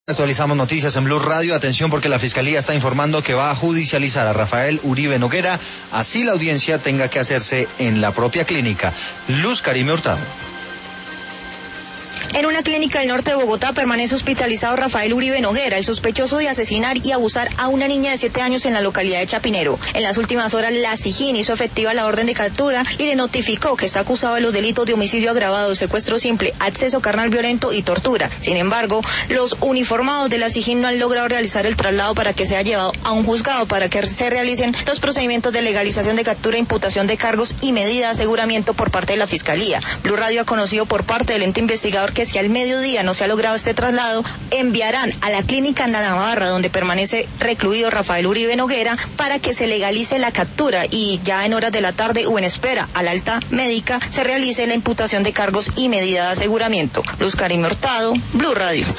Actualizamos noticias en Blue Radio. Atención, porque la Fiscalía está informando que va a judicializar a Rafael Uribe Noguera, así la audiencia tenga que hacerse en la propia clínica. Luz Karime Hurtado. En una clínica del norte de Bogotá permanece hospitalizado Rafael Uribe Noguera, el sospechoso de asesinar y abusar a una niña de 7 años en la localidad de Chapinero. En las últimas horas, la SIJIN hizo efectiva la orden de captura y le notificó que está acusado de los delitos de homicidio agravado, secuestro simple, acceso carnal violento y tortura. Sin embargo, los uniformados de la SIJIN no han logrado realizar el traslado para que sea llevado a un juzgado para que se realicen los procedimientos de legalización de captura, imputación de cargos y medida de aseguramiento por parte de la Fiscalía. Blue Radio ha conocido por parte del ente investigador que si al mediodía no se ha logrado este traslado, enviarán a la clínica Navarra, donde permanece recluido Rafael Uribe Noguera, para que se legalice la captura y ya en horas de la tarde o en espera al alta médica se realice la imputación de cargos y medida de aseguramiento. Luz Karime Hurtado, Blue Radio.